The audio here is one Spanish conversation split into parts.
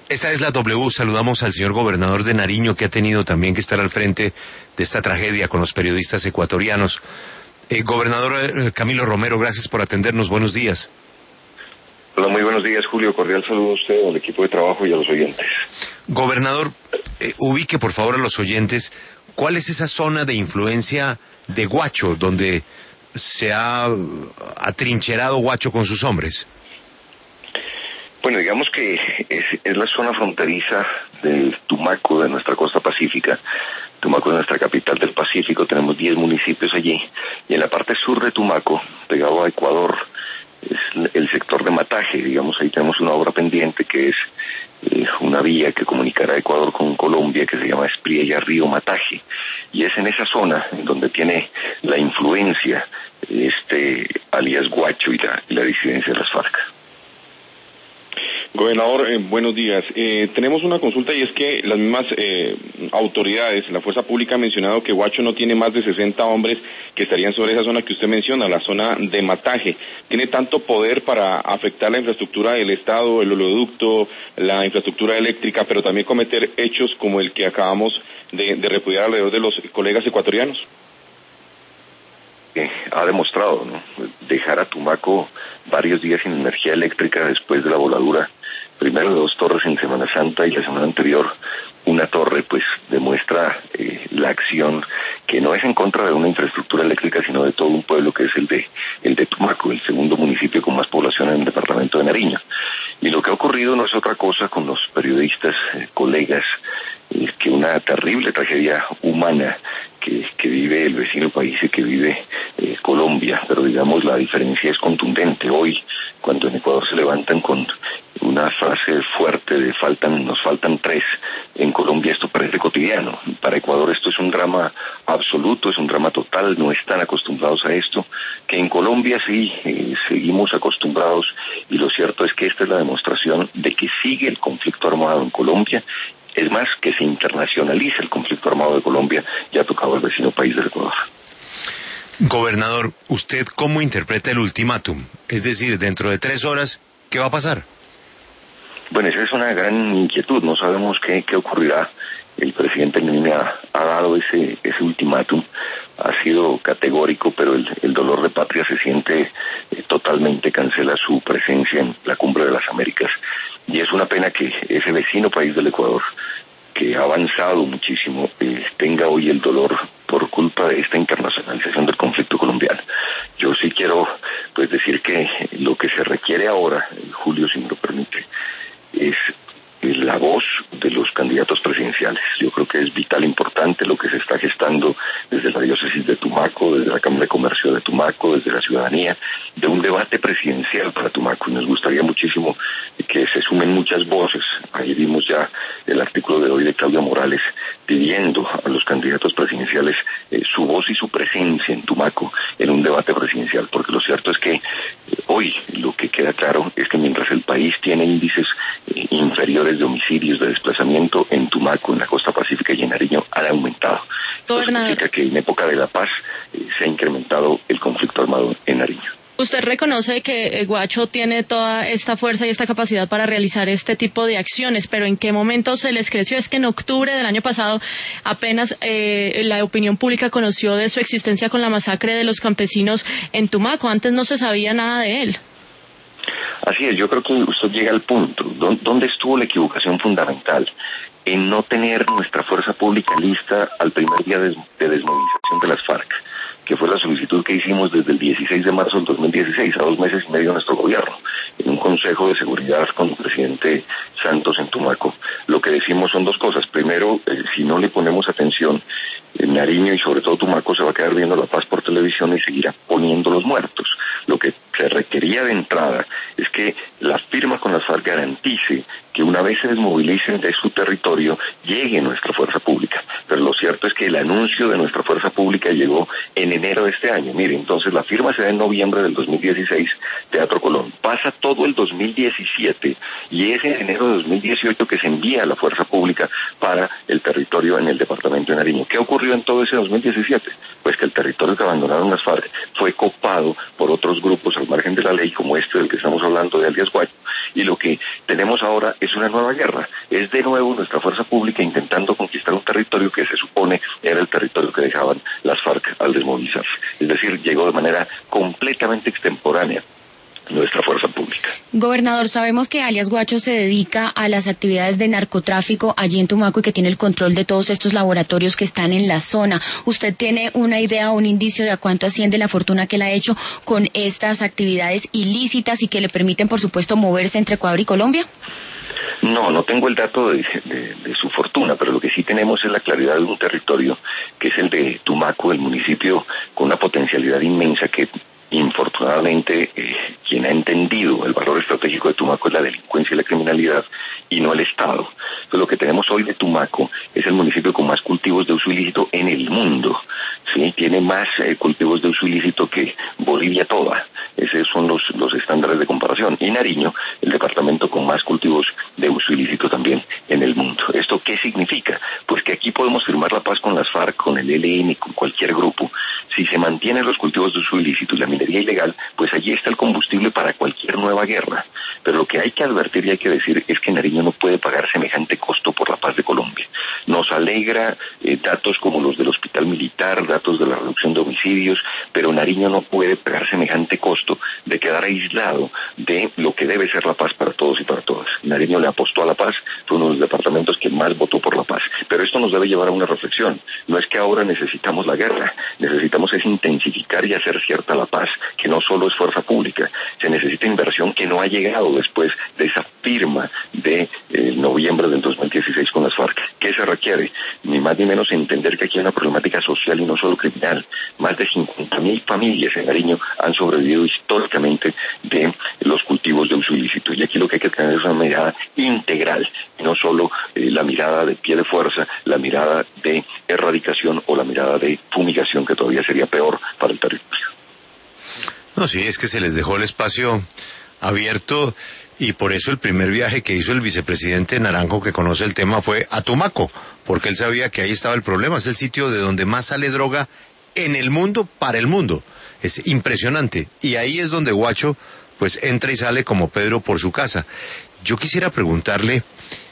Esta es la W. Saludamos al señor gobernador de Nariño, que ha tenido también que estar al frente de esta tragedia con los periodistas ecuatorianos. Gobernador Camilo Romero, gracias por atendernos. Buenos días. Hola, muy buenos días, Julio. Cordial saludo a usted, al equipo de trabajo y a los oyentes. Gobernador, ubique por favor a los oyentes, ¿cuál es esa zona de influencia de Guacho, donde se ha atrincherado Guacho con sus hombres? Bueno, digamos que es la zona fronteriza de Tumaco, de nuestra costa pacífica. Tumaco es nuestra capital del Pacífico, tenemos 10 municipios allí, y en la parte sur de Tumaco, pegado a Ecuador, es el sector de Mataje. Digamos, ahí tenemos una obra pendiente que es una vía que comunicará Ecuador con Colombia, que se llama Espriella Río Mataje, y es en esa zona donde tiene la influencia alias Guacho y la disidencia de las FARC. Gobernador, buenos días. Tenemos una consulta, y es que las mismas autoridades, la fuerza pública ha mencionado que Guacho no tiene más de 60 hombres que estarían sobre esa zona que usted menciona, la zona de Mataje. ¿Tiene tanto poder para afectar la infraestructura del Estado, el oleoducto, la infraestructura eléctrica, pero también cometer hechos como el que acabamos de repudiar alrededor de los colegas ecuatorianos? Ha demostrado, ¿no?, dejar a Tumaco varios días sin energía eléctrica después de la voladura, primero de 2 torres en Semana Santa, y la semana anterior una torre, pues demuestra la acción que no es en contra de una infraestructura eléctrica, sino de todo un pueblo que es el de Tumaco, el segundo municipio con más población en el departamento de Nariño. Y lo que ha ocurrido no es otra cosa con los periodistas, colegas, que una terrible tragedia humana que vive el vecino país y que vive Colombia, pero digamos la diferencia es contundente. Hoy, cuando en Ecuador se levantan con una frase fuerte de nos faltan 3, en Colombia esto parece cotidiano. Para Ecuador esto es un drama absoluto, es un drama total, no están acostumbrados a esto, que en Colombia sí seguimos acostumbrados, y lo cierto es que esta es la demostración de que sigue el conflicto armado en Colombia. Es más, que se internacionaliza el conflicto armado de Colombia, ya ha tocado al vecino país del Ecuador. Gobernador, ¿usted cómo interpreta el ultimátum? Es decir, dentro de 3 horas, ¿qué va a pasar? Bueno, esa es una gran inquietud, no sabemos qué ocurrirá. El presidente Nariño ha dado ese ultimátum, ha sido categórico, pero el dolor de patria se siente totalmente, cancela su presencia en la Cumbre de las Américas. Y es una pena que ese vecino país del Ecuador, que ha avanzado muchísimo, tenga hoy el dolor por culpa de esta internacionalización del conflicto colombiano. Yo sí quiero pues decir que lo que se requiere ahora, Julio, si me lo permite, es la voz de los candidatos presidenciales. Yo creo que es vital, importante lo que se está gestando desde la diócesis de Tumaco, desde la Cámara de Comercio de Tumaco, desde la ciudadanía, de un debate presidencial para Tumaco, y nos gustaría muchísimo que se sumen muchas voces. Ahí vimos ya el artículo de hoy de Claudia Morales pidiendo a los candidatos presidenciales su voz y su presencia en Tumaco en un debate presidencial, porque lo cierto es que hoy lo que queda claro es que mientras el país tiene índices inferiores de homicidios, de desplazamiento, en Tumaco, en la costa pacífica y en Nariño han aumentado. Eso significa que en época de la paz se ha incrementado el conflicto armado en Nariño. ¿Usted reconoce que Guacho tiene toda esta fuerza y esta capacidad para realizar este tipo de acciones, pero en qué momento se les creció? Es que en octubre del año pasado apenas la opinión pública conoció de su existencia con la masacre de los campesinos en Tumaco. Antes no se sabía nada de él. Así es, yo creo que usted llega al punto. ¿Dónde estuvo la equivocación fundamental? En no tener nuestra fuerza pública lista al primer día de desmovilización de las FARC, que fue la solicitud que hicimos desde el 16 de marzo del 2016, a 2 meses y medio de nuestro gobierno, en un consejo de seguridad con el presidente Santos en Tumaco. Lo que decimos son 2 cosas. Primero, si no le ponemos atención, en Nariño y sobre todo Tumaco se va a quedar viendo La Paz por televisión y seguirá poniendo los muertos. Lo que se requería de entrada es que la firma con las FARC garantice que una vez se desmovilicen de su territorio, llegue nuestra fuerza pública. Pero lo cierto es que el anuncio de nuestra fuerza pública llegó en enero de este año. Mire, entonces la firma se da en noviembre del 2016, Teatro Colón. Pasa todo el 2017 y es en enero de 2018 que se envía la fuerza pública para el territorio en el departamento de Nariño. ¿Qué ocurrió en todo ese 2017? Pues que el territorio que abandonaron las FARC fue copado por otros grupos al margen de la ley, como este del que estamos hablando, de alias Guacho, y lo que tenemos ahora es una nueva guerra. Es de nuevo nuestra fuerza pública intentando conquistar un territorio que se supone era el territorio que dejaban las FARC al desmovilizarse. Es decir, llegó de manera completamente extemporánea nuestra fuerza pública. Gobernador, sabemos que alias Guacho se dedica a las actividades de narcotráfico allí en Tumaco y que tiene el control de todos estos laboratorios que están en la zona. ¿Usted tiene una idea o un indicio de a cuánto asciende la fortuna que él ha hecho con estas actividades ilícitas y que le permiten, por supuesto, moverse entre Ecuador y Colombia? No tengo el dato de su fortuna, pero lo que sí tenemos es la claridad de un territorio que es el de Tumaco, el municipio con una potencialidad inmensa que infortunadamente quien ha entendido el valor estratégico de Tumaco es la delincuencia y la criminalidad y no el Estado. Entonces lo que tenemos hoy de Tumaco es el municipio con más cultivos de uso ilícito en el mundo. Sí, tiene más cultivos de uso ilícito que Bolivia toda. Esos son los estándares de comparación. Y Nariño, el departamento con más cultivos de uso ilícito también en el mundo. ¿Esto qué significa? Pues que aquí podemos firmar la paz con las FARC, con el ELN, con cualquier grupo. Si se mantienen los cultivos de uso ilícito y la minería ilegal, pues allí está el combustible para cualquier nueva guerra. Pero lo que hay que advertir y hay que decir es que Nariño no puede pagar semejante costo por la paz de Colombia. Nos alegra datos como los del hospital militar, datos de la reducción de homicidios, pero Nariño no puede pagar semejante costo de quedar aislado de lo que debe ser la paz para todos y para todas. Nariño le apostó a la paz, fue uno de los departamentos que más votó por la paz. Pero esto nos debe llevar a una reflexión. No es que ahora necesitamos la guerra, necesitamos es intensificar y hacer cierta la paz, que no solo es fuerza pública, se necesita inversión que no ha llegado después de esa firma de noviembre del 2016 con las FARC. ¿Qué se requiere? Ni más ni menos entender que aquí hay una problemática social y no solo criminal. Más de 50.000 familias en Nariño han sobrevivido históricamente de los cultivos de uso ilícito. Y aquí lo que hay que tener es una mirada integral, y no solo la mirada de pie de fuerza, la mirada de erradicación o la mirada de fumigación, que todavía sería peor para el territorio. No, sí, es que se les dejó el espacio abierto y por eso el primer viaje que hizo el vicepresidente Naranjo, que conoce el tema, fue a Tumaco, porque él sabía que ahí estaba el problema. Es el sitio de donde más sale droga en el mundo para el mundo. Es impresionante. Y ahí es donde Guacho pues entra y sale como Pedro por su casa. Yo quisiera preguntarle,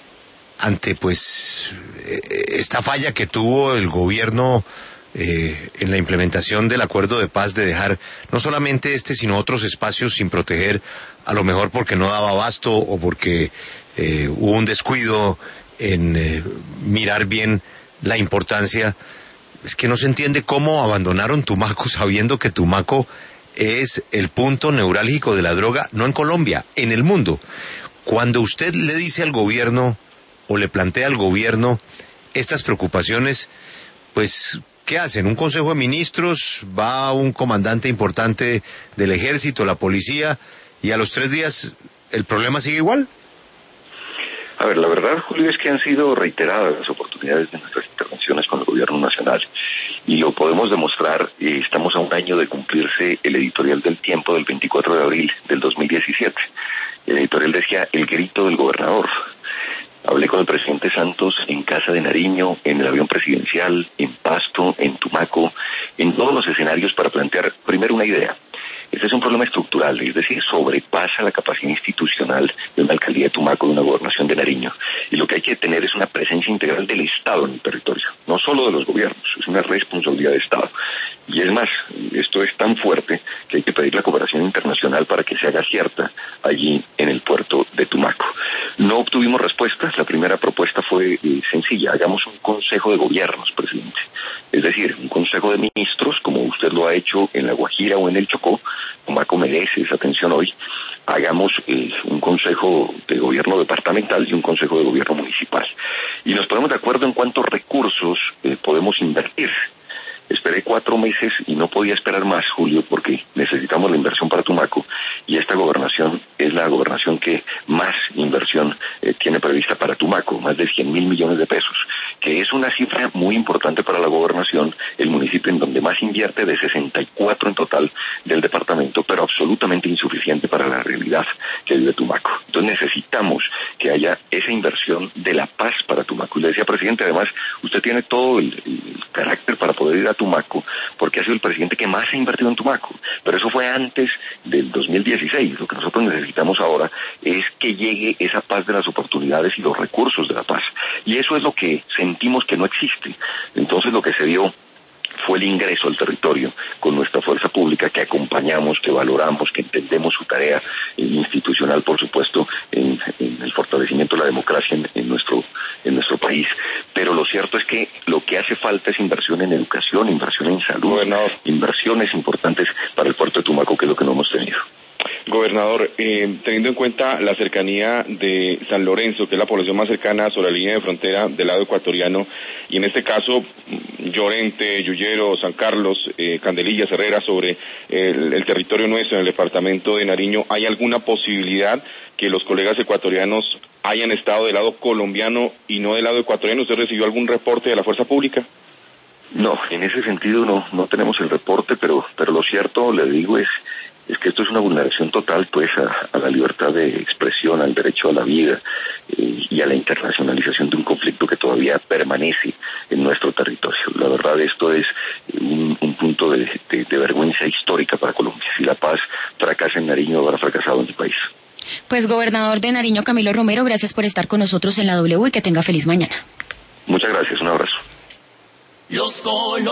ante pues esta falla que tuvo el gobierno en la implementación del acuerdo de paz, de dejar no solamente sino otros espacios sin proteger, a lo mejor porque no daba abasto o porque hubo un descuido en mirar bien la importancia. Es que no se entiende cómo abandonaron Tumaco sabiendo que Tumaco es el punto neurálgico de la droga, no en Colombia, en el mundo. Cuando usted le dice al gobierno o le plantea al gobierno estas preocupaciones, pues ¿qué hacen? ¿Un consejo de ministros? ¿Va un comandante importante del ejército, la policía, y a los 3 días el problema sigue igual? A ver, la verdad, Julio, es que han sido reiteradas las oportunidades de nuestras intervenciones con el gobierno nacional. Y lo podemos demostrar, estamos a un año de cumplirse el editorial del Tiempo del 24 de abril del 2017. El editorial decía, el grito del gobernador. Hablé con el presidente Santos en Casa de Nariño, en el avión presidencial, en Pasto, en Tumaco, en todos los escenarios para plantear primero una idea. Este es un problema estructural, es decir, sobrepasa la capacidad institucional de una alcaldía de Tumaco, de una gobernación de Nariño. Y lo que hay que tener es una presencia integral del Estado en el territorio, no solo de los gobiernos, es una responsabilidad de Estado. Y es más, esto es tan fuerte que hay que pedir la cooperación internacional para que se haga cierta allí en el puerto de Tumaco. No obtuvimos respuestas. La primera propuesta fue sencilla: hagamos un consejo de gobiernos, presidente. Es decir, un consejo de ministros, como usted lo ha hecho en La Guajira o en el Chocó. Tumaco merece esa atención hoy. Hagamos un consejo de gobierno departamental y un consejo de gobierno municipal. Y nos ponemos de acuerdo en cuántos recursos podemos invertir. Esperé 4 meses y no podía esperar más, Julio, porque necesitamos la inversión para Tumaco, y esta gobernación es la gobernación que más inversión tiene prevista para Tumaco, más de 100.000 millones de pesos, que es una cifra muy importante para la gobernación, el municipio en donde más invierte, de 64 en total del departamento, pero absolutamente insuficiente para la realidad que vive Tumaco. Entonces necesitamos que haya esa inversión de la paz para Tumaco. Y le decía, presidente, además, usted tiene todo el carácter para poder ir a Tumaco, porque ha sido el presidente que más ha invertido en Tumaco. Pero eso fue antes del 2016. Lo que nosotros necesitamos ahora es que llegue esa paz de las oportunidades y los recursos de la paz. Y eso es lo que sentimos que no existe. Entonces lo que se dio fue el ingreso al territorio con nuestra fuerza pública, que acompañamos, que valoramos, que entendemos su tarea institucional, por supuesto, en el fortalecimiento de la democracia en nuestro país. Pero lo cierto es que lo que hace falta es inversión en educación, inversión en salud, inversiones importantes para el puerto de Tumaco, que es lo que no hemos tenido. Gobernador, teniendo en cuenta la cercanía de San Lorenzo, que es la población más cercana sobre la línea de frontera del lado ecuatoriano, y en este caso Llorente, Yuyero, San Carlos, Candelillas, Herrera, sobre el territorio nuestro en el departamento de Nariño, ¿hay alguna posibilidad que los colegas ecuatorianos hayan estado del lado colombiano y no del lado ecuatoriano? ¿Usted recibió algún reporte de la fuerza pública? No, en ese sentido no tenemos el reporte, pero lo cierto, le digo, es que esto es una vulneración total, pues, a la libertad de expresión, al derecho a la vida y a la internacionalización de un conflicto que todavía permanece en nuestro territorio. La verdad, esto es un punto de vergüenza histórica para Colombia. Si la paz fracasa en Nariño, habrá fracasado en el país. Pues, gobernador de Nariño, Camilo Romero, gracias por estar con nosotros en la W y que tenga feliz mañana. Muchas gracias, un abrazo.